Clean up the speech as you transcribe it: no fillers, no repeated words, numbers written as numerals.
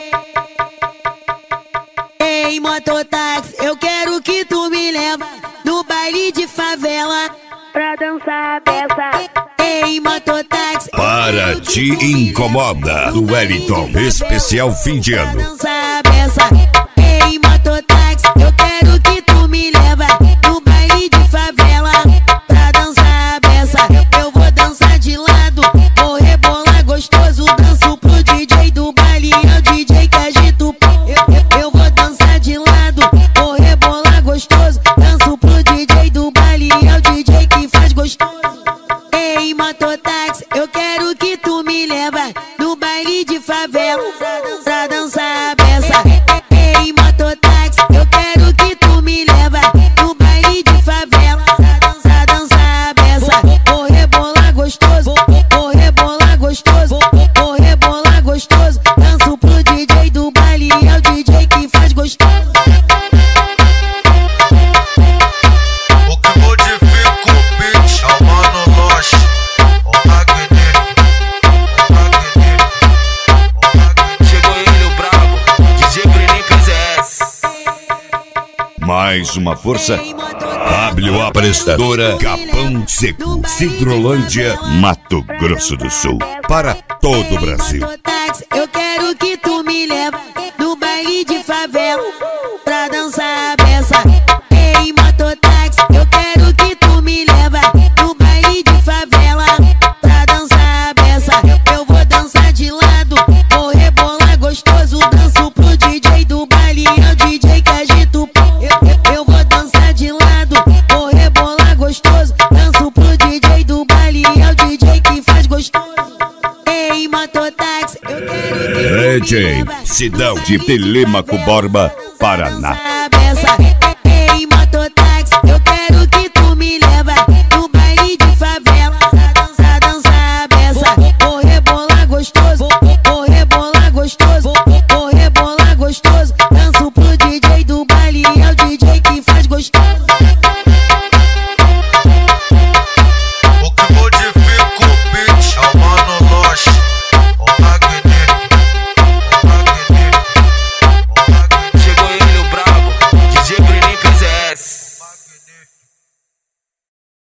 Ei, mototáxi, eu quero que tu me leva no baile de favela pra dançar a peça. Ei, mototáxi, Para Te Incomoda, do Wellington, especial fim de ano. dançar a peça. Ei, mototáxi, eu quero que tu me leva no baile de favela pra dançar a peça. Eu vou dançar de lado, vou rebolar gostoso, danço pro DJ do baile, é o DJ que agita o pau. Eu vou dançar de lado, vou rebolar gostoso, danço pro DJ do baile, é o DJ que faz gostoso. Ei, mototáxi, eu quero que tu me leva no baile de favela pra dançar a peça. Ei, mototáxi, eu quero que tu me leva no baile de favela pra dançar a peça. Vou rebolar gostoso, vou rebolar gostoso, vou rebolar gostoso, danço pro DJ do baile, é o DJ que faz gostoso. O que modifica o beat é o Mano Loche, o magnífico, o magnífico. Chegou ele, o brabo, DJ Brenin PZS. Mais uma força. W Prestadora, Capão Seco, Cidrolândia, Mato Grosso do Sul. Para todo o Brasil. Mototáxi, eu quero que tu me leva no baile de favela pra dançar a peça. Ei, mototáxi, eu quero que tu me leva no baile de favela pra dançar a peça. Eu vou dançar de lado, vou rebolar gostoso, danço pro DJ do baile, é o DJ que agita o pau. Eu vou dançar de lado, vou rebolar gostoso, danço pro DJ do baile, é o DJ que faz gostoso. Ei, mototáxi, eu quero que tu me DJ, leva Cidade de Telêmaco Borba, Paraná. dançar a peça.